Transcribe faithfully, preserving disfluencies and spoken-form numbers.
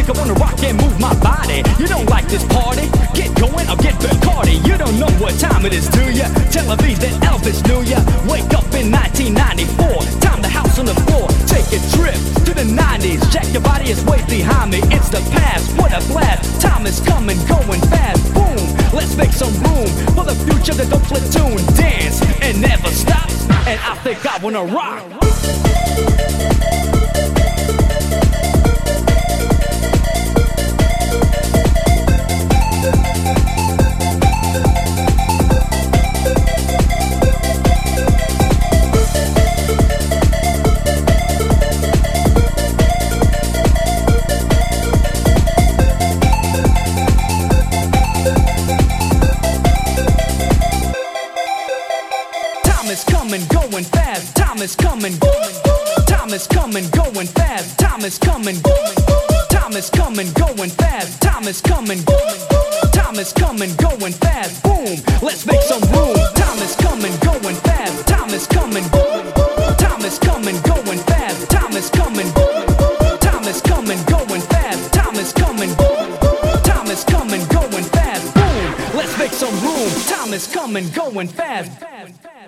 I wanna rock and move my body. You don't like this party? Get going or get Bacardi. You don't know what time it is, do ya? Tel Aviv that Elvis knew ya. Wake up in nineteen ninety-four. Time to house on the floor. Take a trip to the nineties. Jack your body is way behind me. It's the past, what a blast. Time is coming, going fast. Boom, let's make some room for the future that don't platoon. Dance and never stop. And I think I wanna rock. Time is coming, going fast. Time is coming, going. Time is coming, going fast. Time is coming, going. Time is coming, going fast. Time is coming, going. Time is coming, going fast. Boom, let's make some room. Time is coming, going fast. Time is coming, going. Time is coming, going fast. Time is coming, going. Time is coming, going fast. Time is coming, going. Time is coming, going fast. Boom, let's make some room. Time is coming, going fast.